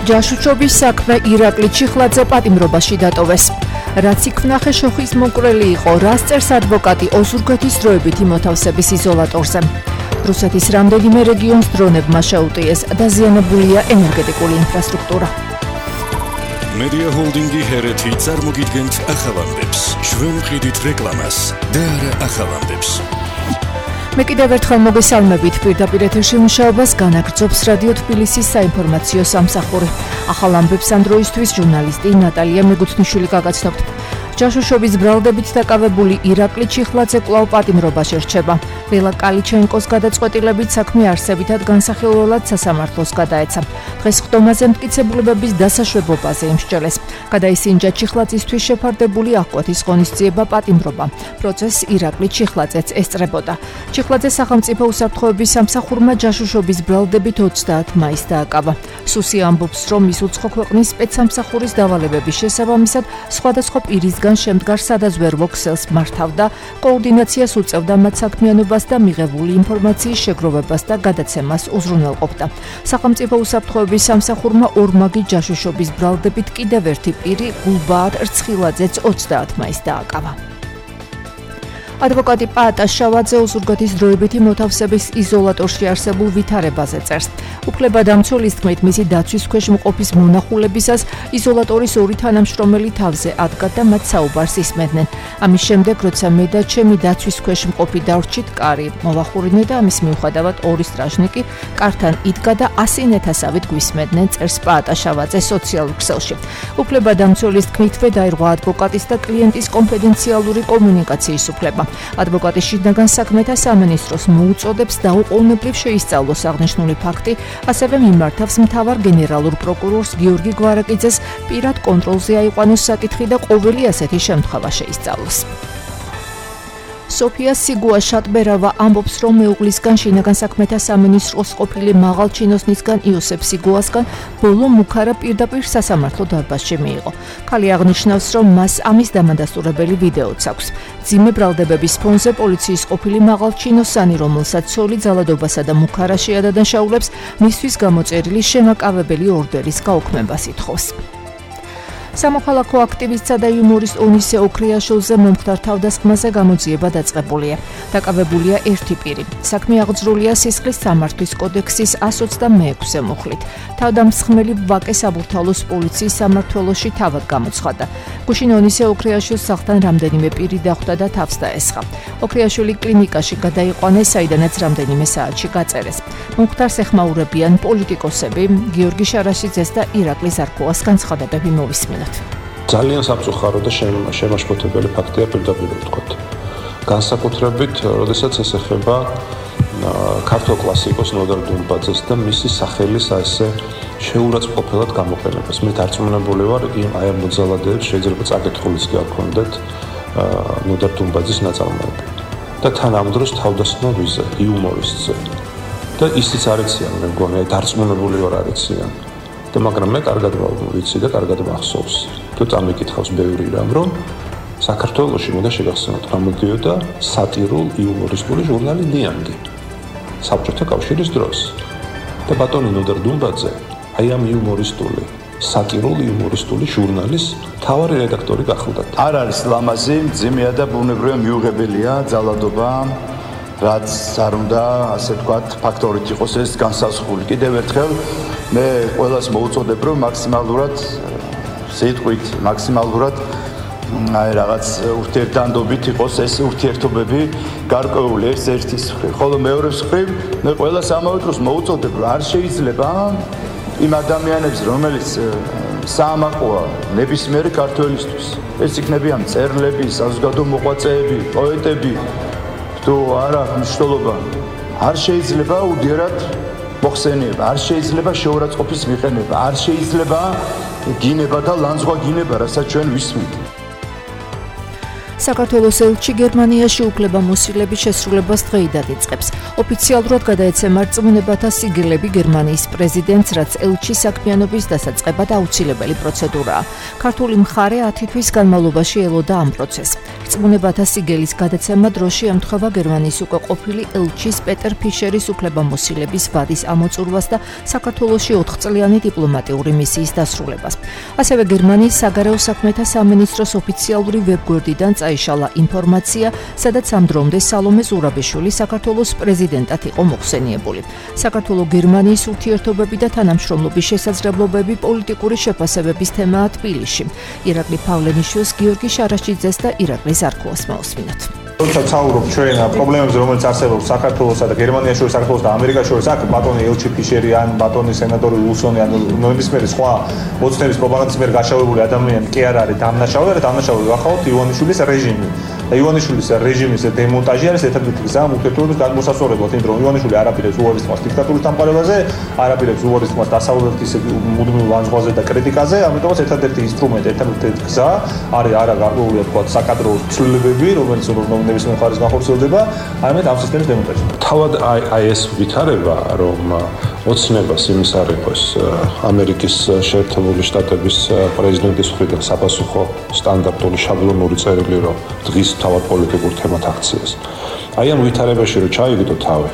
ჯაშუჩობის საქმე ირაკლი ჩიხლაძე პატიმრობაში დატოვეს. რაც იქ ვნახე შოხის მომკვრელი იყო, რას წერს ადვოკატი ოზურგეთის დროებითი მოთავსების იზოლატორზე. რუსეთის რამდენიმე რეგიონს დრონებმა შეუტიეს, დაზიანებულია ენერგეტიკული ინფრასტრუქტურა. Media Holding-ი ჰერეთი წარმოგიდგენთ ახალამდებს, ჩვენ ვყიდით რეკლამას და არა ახალამდებს. მე კიდევ ერთხელ მოგესალმებით, პირდაპირ ეთერში მუშაობას განაგრძობს რადიო თბილისის საინფორმაციო სამსახური. ახალ ამბებს ამ დროისთვის ჟურნალისტი ნატალია მეგუთნიშვილი გაგაცნობთ. ჯაშუშობის ბრალდებით დაკავებული ირაკლი ჩიხლაძე კვლავ პატიმრობაში რჩება. ლელა კალიჩენკოს გადაწყვეტილებით საქმე არსებითად განსახილველად სასამართლოს გადაეცა. დღეს ხდომაზე მტკიცებულებების დასაშვებობაზე იმსჯელეს. გადაისინჯა ჩიხლაძისთვის შეფარდებული აღკვეთის ღონისძიება პატიმრობა. პროცესს ირაკლი ჩიხლაძეც ესწრებოდა. ჩიხლაძე სახელმწიფო უსაფრთხოების სამსახურმა ჯაშუშობის ბრალდებით 30 მაისს დააკავა. სუსი ამბობს, რომ ის უცხო ქვეყნის სპეცსამსახურის დავალებების შესაბამისად სხვადასხვა პირისგან შემდგარ სადაზვერვო ქსელს მართავდა, კოორდინაციას უწევდა მათ საქმიანობას და მიღებული ინფორმაციის შეგროვებას და გადაცემას უზრუნველყოფდა. სახელმწიფო უსაფრთხოების სამსახურმა ორმაგი ჯაშუშობის ბრალდებით კიდევ ერთი პირი გულბაარ რცხილაძეც 30 მაისს დააკავა. ადვოკატი პაატა შავაძე ოზურგეთის დროებითი მოთავსების იზოლატორში არსებულ ვითარებაზე წერს. უფლებადამცველის თქმით, მისი დაცვის ქვეშ მყოფის მონახულებისას იზოლატორის ორი თანამშრომელი თავზე ადგა და მათ საუბარს ისმენდნენ. ამის შემდეგ, როცა მე და ჩემი დაცვის ქვეშ მყოფი დავრჩით, კარი მოვახურინე და ამის მიუხედავად ორი სტრაჟნიკი კართან იდგა და 100.000-ით გვისმენდნენ, წერს პაატა შავაძე სოციალურ ქსელში. უფლებადამცველის თქმითვე დაირღვა ადვოკატის და კლიენტის კონფიდენციალური კომუნიკაციის უფლება. ადვოკატი შინაგან საქმეთა სამინისტროს მოუწოდებს დაუყოვნებლივ შეისწავლოს აღნიშნული ფაქტი, ასევე მიმართავს მთავარ გენერალურ პროკურორს გიორგი გვარაკიძეს პირად კონტროლზე აიყვანოს საკითხი და ყოველი ასეთი შემთხვევა შეისწავლოს. სოფია სიგუა შატბერავა ამბობს, რომ მეუღლისგან შინაგან საქმეთა სამინისტროს ყოფილი მაღალ ჩინოსნისგან იოსებ სიგუასგან ბოლო მუქარა პირდაპირ სასამართლო დარბაზში მიიღო. ქალი აღნიშნავს, რომ მას ამის დამადასტურებელი ვიდეოც აქვს. ძიმე ბრალდებების ფონზე პოლიციის ყოფილი მაღალ ჩინოსანი, რომელსაც ცოლი ძალადობასა და მუქარა შეადანაშაულებს, მისთვის გამოწერილი შემაკავებელი ორდერის გაუქმებას ითხოვს. სამოქალაქო აქტივისტსა და იუმორისტ ონისე ოქრიაშვილზე მომხდარ თავდასხმაზე გამოძიება დაწყებულია. დაკავებულია ერთი პირი. საქმე აღძრულია სისხლის სამართვის კოდექსის 126 მუხლით. თავდამსხმელი ვაკე საბურთალოს პოლიციის სამმართველოში თავად გამოცხადა. გუშინ ონისე ოქრიაშვილს სახლთან რამდენიმე პირი დახვდა და თავს დაესხა. ოქრიაშვილი კლინიკაში გადაიყვანეს, საიდანაც რამდენიმე საათში გაწერეს. მომხდარს ეხმაურებიან პოლიტიკოსები, გიორგი შარაშიძეს და ირაკლი ზარქოას განცხადებები მოვისმინოთ. ძალიან სამწუხარო და შემაშფოთებელი ფაქტია პირდაპირ ვთქვათ. განსაკუთრებით, როდესაც ეს ეხება ქართულ კლასიკოს ნოდარ დუმბაძეს და მისი სახელის ასე შეურაცხმყოფელად გამოყენებას. მე დარწმუნებული ვარ, აი ამ მოძალადეებს შეიძლება წაკითხულიც კი არ ქონდეთ ნოდარ დუმბაძის ნაწარმოები. და თან ამ დროს თავდასხმა ვიზე, იუმორისტზე. და ისიც არ იციან, მე მგონი, დარწმუნებული ვარ არ იციან. მაგრამ მე კარგად ვიცი და კარგად მახსოვს. თუ წამიკითხავს ბევრი რამ, რომ საქართველოში უნდა შეგახსენოთ, რა მოდიოდა სატირულ იუმორისტული ჟურნალი ნიანგი. საბჭოთა კავშირის დროს. და ბატონი ნოდარ დუმბაძე, აი ამ იუმორისტული, სატირულ იუმორისტული ჟურნალის მთავარი რედაქტორი გახლდათ. არ არის ლამაზი, მძიმეა და ბუნებრივია მიუღებელია ძალადობა, რაც არ უნდა, ასე ვთქვათ, ფაქტორით იყოს ეს განსაზღვრული. კიდევ ერთხელ მე ყველას მოუწოდებ, რომ მაქსიმალურად სიტყვით, მაქსიმალურად აი რაღაც ურთიერთდანდობით იყოს ეს ურთიერთობები გარკვეული ეს ერთის მხრივ. ხოლო მეორეს მხრივ მე ყველას ამავე დროს მოუწოდებ, რომ არ შეიძლება იმ ადამიანებს, რომელიც საამაყოა ნებისმიერი ქართველისთვის, ეს იქნებიან მწერლები, საზოგადო მოღვაწეები, პოეტები, თუ არა მნიშვნელობა, არ შეიძლება უდიერად მოხსენება, არ შეიძლება შეურაცხყოფის მიყენება, არ შეიძლება გინება და ლანძღვა გინება, რასაც ჩვენ ვისმით. საქართველოს ელჩი გერმანიაში უფლებამოსილების შესრულებას დღეიდან იწყებს. ოფიციალურად გადაეცემა რწმუნებათა სიგელები გერმანიის პრეზიდენტს, რაც ელჩის საქმიანობის დასაწყებად აუცილებელი პროცედურაა. ქართული მხარე 10 თვის განმავლობაში ელოდა ამ პროცესს. რწმუნებათა სიგელის გადაცემა დროში ემთხვევა გერმანიის უკვე ყოფილი ელჩის პეტერ ფიშერის უფლებამოსილების ვადის ამოწურვას და საქართველოში 4 წლიანი დიპლომატიური მისიის დასრულებას. ასევე გერმანიის საგარეო საქმეთა სამინისტროს ოფიციალური ვებგვერდიდან წაიშალა ინფორმაცია, სადაც ამ დრომდე სალომე ზურაბიშვილი საქართველოს პრეზიდენტად იყო მოხსენიებული. საქართველო-გერმანიის ურთიერთობები და თანამშრომლობის შესაძლებლობები პოლიტიკური შეფასებების თემაა თბილისში. ირაკლი ფავლენიშვილს, გიორგი შარაშიძეს და ირაკლი ზარქოას მოусმინოთ. როცა ვცხოვრობ ჩვენ პრობლემებზე, რომელიც არსებობს საქართველოსა და გერმანიაში შორის, საქართველოს და ამერიკაში შორის, აქ ბატონი ელჩი ფიშერი ან ბატონი სენატორი ულსონი ან ნებისმიერი სხვა მოცნების პროპაგანდის მიერ გაშავებული ადამიანი კი არ არის დამნაშავე, და დამნაშავე გახავთ ივანიშვილის რეჟიმი. და ივანიშვილის რეჟიმის დემონტაჟი არის ერთადერთი გზა ურთიერთობების გადმოსასწორებლად, იმიტომ რომ ივანიშვილი არ აპირებს უარის თმას დიქტატურის დამყარებაზე, არ აპირებს უარის თმას დასავლეთის მუდმივ ლანძღვაზე და კრიტიკაზე, ამიტომაც ერთადერთი ინსტრუმენტი, ერთადერთი გზა არის არა გარკვეულია თქვა საკადრო ცვლილებები, რომელიც ნებისმიერ მხარეს განხორციელდება, არამედ ამ სისტემის დემონტაჟი. თავად აი ეს ვითარება, რომ ოცნებას იმის არ იყოს ამერიკის შეერთებული შტატების პრეზიდენტის მხრიდან საპასუხო სტანდარტული შაბლონური წერილი, რომ დღის თავად პოლიტიკურ თემად აქციას. აი ამ ვითარებაში რომ ჩაიგდო თავი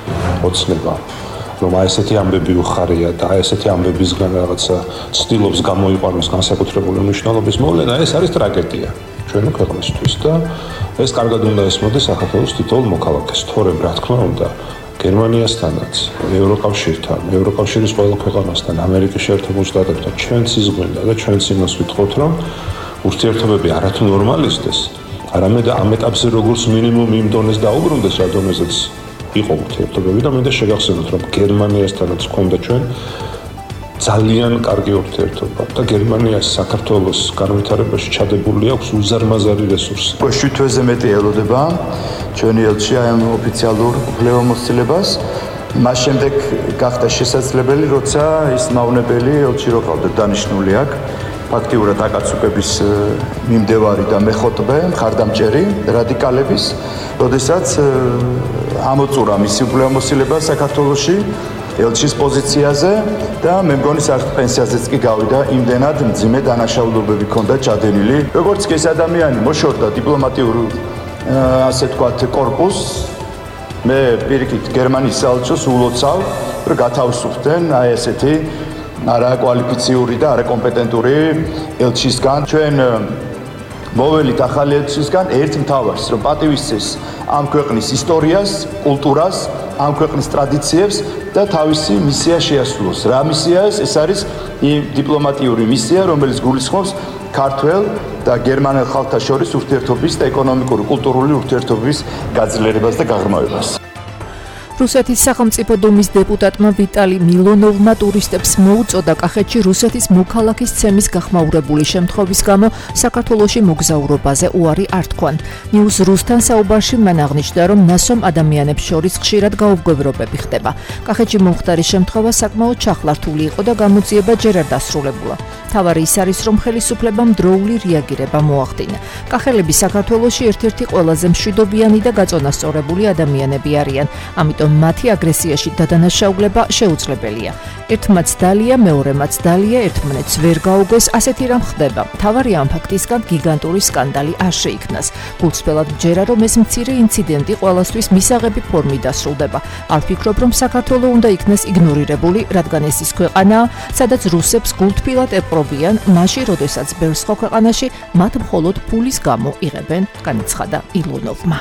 ოცნება, რომ აი ესეთი ამბები უხარია და აი ესეთი ამბებისგან რაღაცა ცდილობს გამოიყვანოს განსაკუთრებული მნიშვნელობის მოვლენა, ეს არის ტრაგედია ჩვენი ქვეყნისთვის და ეს კარგად უნდა ესმოდეს საქართველოს თითოეულ მოქალაქეს, თორემ რა თქმა უნდა გერმანიასთანაც, ევროკავშირთან, ევროკავშირის ყველა ქვეყანასთან, ამერიკის შეერთებულ შტატებთან ჩვენც ის გვინდა და ჩვენც იმას ვითხოვთ, რომ ურთიერთობები არათუ ნორმალიზდეს, არამედ ამ ეტაპზე როგორც მინიმუმ იმ დონეს დაუბრუნდეს, რა დონეზეც იყო ურთიერთობები და მინდა შეგახსენოთ, რომ გერმანიასთანაც ჰქონდა ჩვენ ძალიან კარგი ურთიერთობა და გერმანიას საქართველოს განვითარებაში ჩადებული აქვს უზარმაზარი რესურსი. 7 თვეზე მეტი ელოდება ჩვენი ელჩი ამ ოფიციალურ უფლებამოსილებას. მას შემდეგ გახდა შესაძლებელი, როცა ის მავნებელი ელჩი რო ყავდა დანიშნული აქ, ფაქტიურად აკაცუკების მიმდევარი და მეხოტბე, მხარდამჭერი რადიკალების, როდესაც ამოწურა მისი უფლებამოსილება საქართველოში ელჩის პოზიციაზე და მე მგონი საერთოდ პენსიაზეც კი გავიდა, იმდენად მძიმე დანაშაულებები ჰქონდა ჩადენილი. როგორც კი ეს ადამიანი მოშორდა დიპლომატიურ ასე ვთქვათ კორპუსს, მე პირიქით გერმანიის საელჩოს ულოცავ, რომ გათავისუფლდნენ აი ესეთი არაკვალიფიციური და არაკომპეტენტური ელჩისგან. ჩვენ მოველით ახალი ელჩისგან ერთ მთავარს, რომ პატივისცეს ამ ქვეყნის ისტორიას, კულტურას, ამ ქვეყნის ტრადიციებს და თავისი მისია შეასრულოს. რა მისია ეს? ეს არის დიპლომატიური მისია, რომელიც გულისხმობს ქართველ და გერმანელ ხალხთა შორის ურთიერთობის და ეკონომიკური, კულტურული ურთიერთობის გაძლიერებას და გაღრმავებას. რუსეთის სახელმწიფო დუმის დეპუტატმა ვიტალი მილონოვმა ტურისტებს მოუწოდა კახეთში რუსეთის მოქალაქის ცემის გახმაურებული შემთხვევის გამო საქართველოში მოგზაურობაზე უარი არ თქვან. News Rustan საუბარში მან აღნიშნა, რომ ნასვამ ადამიანებს შორის ხშირად გაუგებრობები ხდება. კახეთში მომხდარი შემთხვევა საკმაოდ ჩახლართული იყო და გამოძიება ჯერ არ დასრულებულა. თავარი ის არის, რომ ხელისუფლებამ დროული რეაგირება მოახდინა. კახელები საქართველოში ერთ-ერთი ყველაზე მშვიდობიანი და გაწონასწორებული ადამიანები არიან. ამიტომ მათი აგრესიაში დადანაშაულება შეუძლებელია. ერთმაც დალია, მეორემაც დალია, ერთმანეთს ვერ გაუგოს, ასეთი რამ ხდება. თავარი ამ ფაქტისგან გიგანტური სკანდალი არ შეიქმნას. გულწრფელად მჯერა, რომ ეს მცირე ინციდენტი ყველასთვის მისაღები ფორმით დასრულდება. არ ვფიქრობ, რომ საქართველო უნდა იქნას იგნორირებული, რადგან ეს ის ქვეყანაა, სადაც რუსებს გულთბილად ეპყრობიან, მაშინ, როდესაც ბევრ სხვა ქვეყანაში მათ მხოლოდ ფულის გამო იღებენ, განაცხადა ილონოვმა.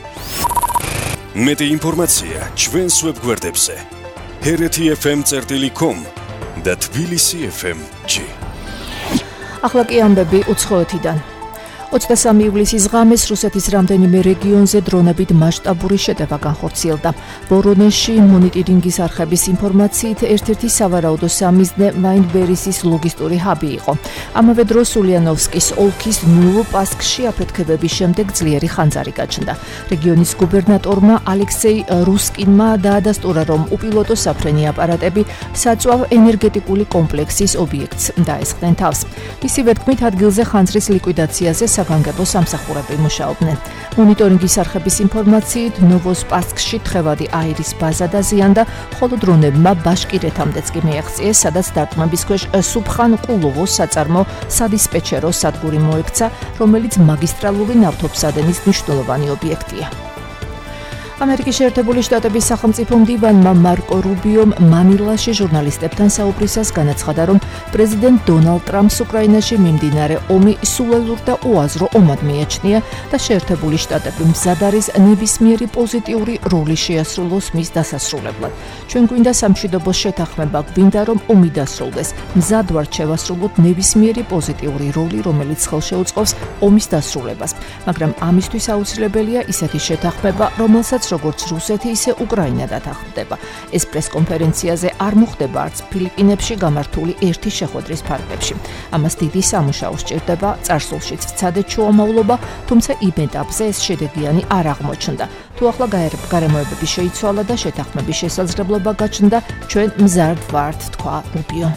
მეტი ინფორმაცია ჩვენს ვებგვერდებზე hereti.fm.com და tbilisi.fm.g. ახლა კი ამბები უცხოეთიდან. 23 ივლისის ღამეს რუსეთის რამდენიმე რეგიონზე დრონებით მასშტაბური შეტევა განხორციელდა. ვორონეჟში მონიტორინგის არხების ინფორმაციით ერთ-ერთი სავარაუდო სამიზნე ვაინბერისის ლოგისტური ჰაბი იყო. ამავე დროს ულიანოვსკის ოლქის ნოვოპასკში აფეთქებების შემდეგ ძლიერი ხანძარი გაჩნდა. რეგიონის გუბერნატორმა ალექსეი რუსკინმა დაადასტურა, რომ უპილოტო საფრენი აპარატები საწვავ ენერგეტიკული კომპლექსის ობიექტს დაესხნენ თავს. მისივე თქმით, ადგილზე ხანძრის ლიკვიდაციაზე საგანგებო სამსახურები მუშაობდნენ. მონიტორინგის არხების ინფორმაციით, ნოვოსპასკში თხევადი აირის ბაზა დაზიანდა, ხოლო დრონებმა ბაშკირეთამდეც კი მიაღწიეს, სადაც დარტყმების ქვეშ სუბხან კულოვოს საწარმო სადისპეჩერო სადგური მოექცა, რომელიც მაგისტრალური ნავთობსადენის მნიშვნელოვანი ობიექტია. ამერიკის შეერთებული შტატების სახელმწიფო მდივანმა მარკო რუბიომ მანილაში ჟურნალისტებთან საუბრისას განაცხადა, რომ პრეზიდენტ დონალდ ტრამპს უკრაინაში მიმდინარე ომი სულელურ და უაზრო ომად მიაჩნია და შეერთებული შტატები მზად არის ნებისმიერი პოზიტიური როლი შეასრულოს მის დასასრულებლად. ჩვენ გვინდა სამშვიდობოს შეთანხმება, გვინდა რომ ომი დასრულდეს. მზად ვართ შევასრულოთ ნებისმიერი პოზიტიური როლი, რომელიც ხელშეუწყობს ომის დასრულებას, მაგრამ ამისთვის აუცილებელია ისეთი შეთანხმება, რომელსაც როგორც რუსეთი, ისე უკრაინა დათანხმდება. ეს პრესკონფერენციაზე არ მოხდება არც ფილიპინებში გამართული ერთი შეხვედრის ფარგლებში. ამას დიდი სამუშაო სჭირდება, წარსულშიც ვცადეთ შუამავლობა, თუმცა იმ ეტაპზე ეს შედეგიანი არ აღმოჩნდა. თუ ახლა გარემოებები შეიცვალა და შეთანხმების შესაძლებლობა გაჩნდა, ჩვენ მზარდ ვართ, თქვა რუბიო.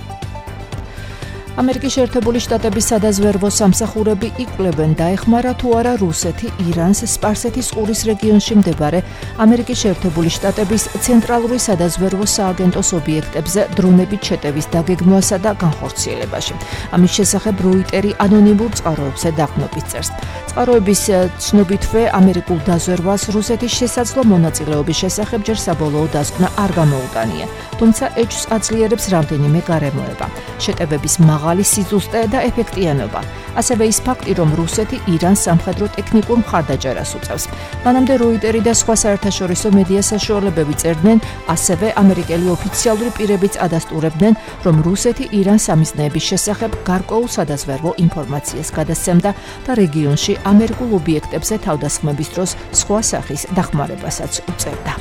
ამერიკის შეერთებული შტატების სადაზვერვო სამსახურები იკვლევენ დაეხმარა თუ არა რუსეთი ირანს სპარსეთის ყურის რეგიონში მდებარე ამერიკის შეერთებული შტატების ცენტრალური სადაზვერვო სააგენტოს ობიექტებზე დრონებით შეტევის დაგეგმვასა და განხორციელებაში. ამის შესახებ როიტერი ანონიმურ წყაროებზე დაღმობით წერს. წყაროების ცნობითვე ამერიკულ დაზვერვას რუსეთის შესაძლო მონაწილეობის შესახებ ჯერ საბოლოო დასკვნა არ გამოუტანია, თუმცა ეჭვს აძლიერებს რამდენიმე გარემოება. შეტევების მაღალი სიზუსტე და ეფექტიანობა. ასევე ის ფაქტი, რომ რუსეთი ირანს სამხედრო ტექნიკურ მხარდაჭერას უწევს. მანამდე როიტერი და სხვა საერთაშორისო მედია საშუალებები წერდნენ, ასევე ამერიკელი ოფიციალური პირებიც ადასტურებდნენ, რომ რუსეთი ირანს სამიზნეების შესახებ გარკვეულ სადაზვერვო ინფორმაციას გადასცემდა და რეგიონში ამერიკულ ობიექტებზე თავდასხმების დროს სხვა სახის დახმარებასაც უწევდა.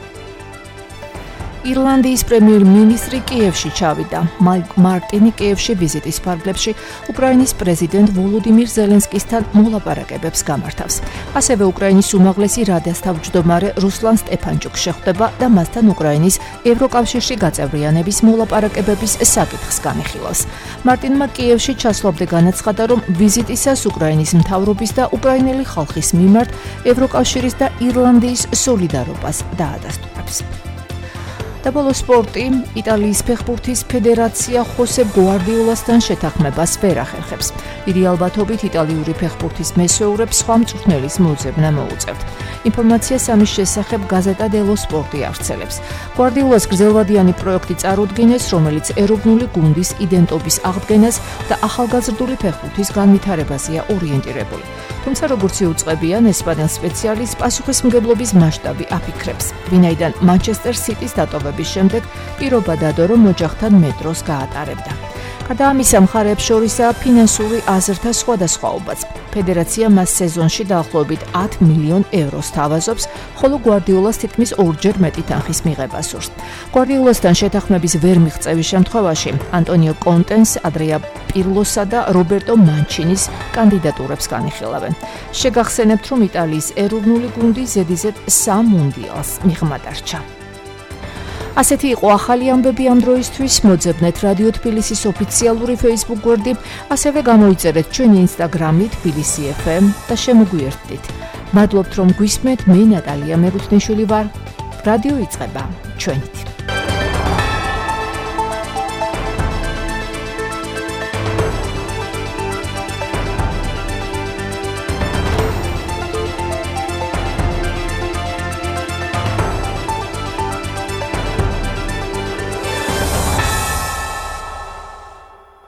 ირლანდიის პრემიერ-მინისტრი კიევში ჩავიდა. მარტინი კიევში ვიზიტის ფარგლებში უკრაინის პრეზიდენტ ვოლოდიმირ ზელენსკისთან მოლაპარაკებებს გამართავს. ასევე უკრაინის უმაღლესი რადის თავმჯდომარე რუსლან სტეფანჩუკ შეხვდება და მასთან უკრაინის ევროკავშირში გაწევრიანების მოლაპარაკებების საკითხს განიხილავს. მარტინმა კიევში ჩასვლამდე განაცხადა, რომ ვიზიტისას უკრაინის მთავრობის და უკრაინელი ხალხის მიმართ ევროკავშირის და ირლანდიის სოლიდარობას დაადასტურებს. და ბოლო სპორტი, იტალიის ფეხბურთის ფედერაცია ხოსე გვარდიოლასთან შეთანხმებას ვერ ახერხებს. დიდი ალბათობით იტალიური ფეხბურთის მესვეურებს სხვა მწვრთნელის მოძებნა მოუწევთ. ინფორმაციას ამის შესახებ გაზეტა დელო სპორტი ავრცელებს. გვარდიოლას გრძელვადიანი პროექტი წარუდგინეს, რომელიც ეროვნული გუნდის იდენტობის აღდგენას და ახალგაზრდული ფეხბურთის განვითარებაზეა ორიენტირებული. თუმცა როგორც იუწყებიან ესპანელ სპეციალისტს, პასუხისმგებლობის მასშტაბი აფიქრებს. ვინაიდან მანჩესტერ სიტის დატოვების შემდეგ პირობა დადო, რომ ოჯახთან მეტროს გაატარებდა. გარდა ამისა, მხარეებს შორისაა ფინანსური აზრთა სხვადასხვაობაც. ფედერაცია მას სეზონში დაახლოებით 10 მილიონ ევროს თავაზობს, ხოლო გვარდიოლას თითქმის ორჯერ მეტი თანხის მიღებას სურს. გვარდიოლასთან შეთანხმების ვერ მიღწევის შემთხვევაში ანტონიო კონტენს, ადრია პირლოსა და რობერტო მანჩინის კანდიდატურებს განიხილავენ. შეგახსენებთ, რომ იტალიის ეროვნული გუნდი ზედიზედ 3 მუნდიალს მიღმა დარჩა. ასეთი იყო ახალი ამბები ამ დროისთვის. მოძებნეთ რადიო თბილისის ოფიციალური Facebook გვერდი, ასევე გამოიწერეთ ჩვენი Instagram-ი თბილისი FM და შემოგვიერთდით. მადლობთ, რომ გვისმენთ. მე ნატალია მეგუთნიშვილი ვარ. რადიო იწყება ჩვენით.